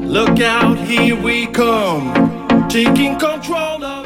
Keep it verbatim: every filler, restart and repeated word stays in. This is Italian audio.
Look out, here we come, taking control of